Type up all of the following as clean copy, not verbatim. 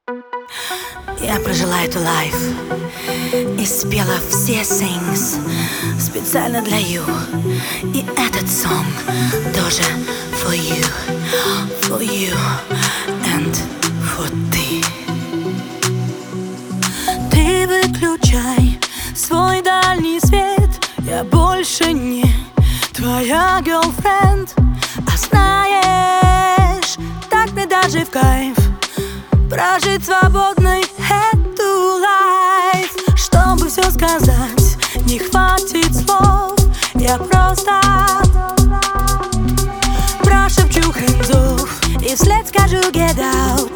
Я прожила эту лайф и спела все things специально для you. И этот сон тоже for you and for ты. Ты выключай свой дальний свет, я больше не твоя girlfriend. А знаешь, так мне даже в кайф прожить свободной эту лайф. Чтобы все сказать, не хватит слов. Я просто прошепчу hands off и вслед скажу get out.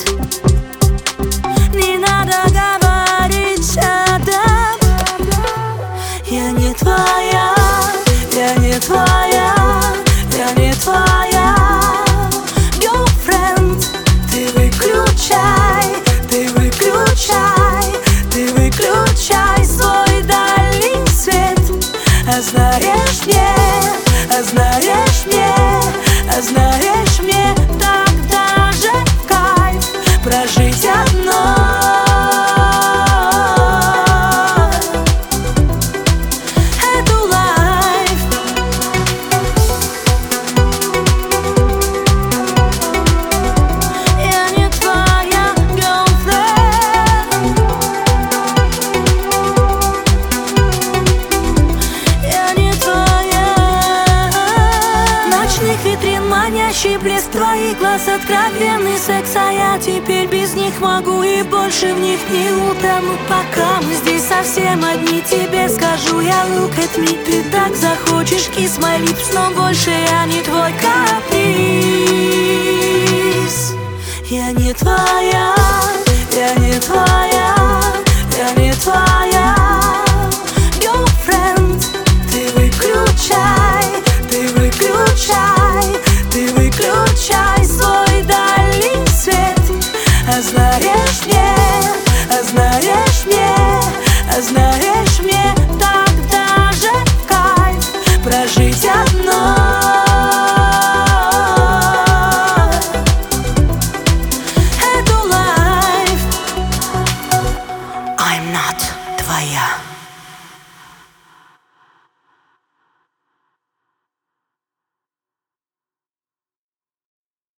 Не надо говорить shut up. Я не твоя, я не твоя, я не твоя girlfriend. Ты выключай, ты выключай, ты выключай свой дальний свет. А знаешь мне, а знаешь мне, а знаешь мне, так даже в кайф прожить одной эту лайф. Я не твоя girlfriend. Я не твоя. Ночных витрин манящий блеск твоих глаз, откровенный секс, а я теперь без них могу и больше в них не утону. Пока мы здесь совсем одни, тебе скажу я look at me. Ты так захочешь kiss my lips, но больше я не твой каприз. Я не твоя, я не твоя, я не твоя girlfriend. Ты выключай, ты выключай, ты выключай свой дальний свет. А знаешь мне, а знаешь мне, а знаешь мне, так даже в кайф прожить одной эту лайф. I'm not твоя.